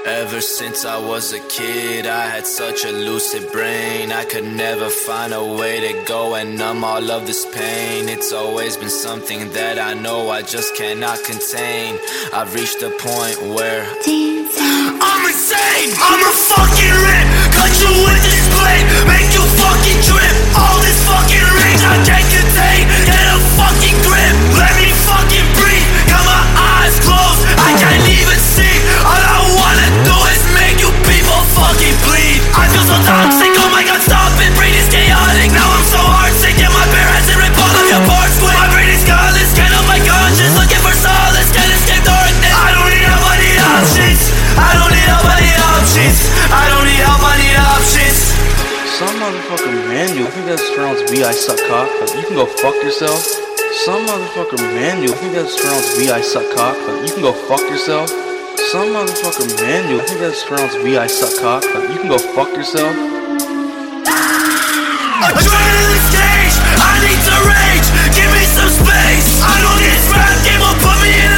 Ever since I was a kid, I had such a lucid brain. I could never find a way to go and numb all of this pain. It's always been something that I know I just cannot contain. I've reached a point where I'm insane, I'm a fucking rip. Cut you with this blade, make you fucking drip. All this fucking rage I can't contain. Get a fucking grip, let me fucking breathe. Got my eyes closed, I can't even see. All I wanna do is make you people fucking bleed. I feel so toxic, oh my god, stop it. Brain is chaotic, now I'm so heartsick. Get my bare hands and rip all of your parts quick. My brain is godless, can't help my conscience. Looking for solace, can't escape darkness. I don't need help, I need options. I don't need help, I need options. I don't need help, I need options. Some motherfucker manual, I think that's pronounced B, I suck cock, but you can go fuck yourself. Some motherfucker manual, I think that's pronounced B, I suck cock, but you can go fuck yourself. Some motherfucker manual, I think that's pronounced B, I suck cock, but you can go fuck yourself. Adrenaline stage, I need to rage. Give me some space. I know this rap game will put me in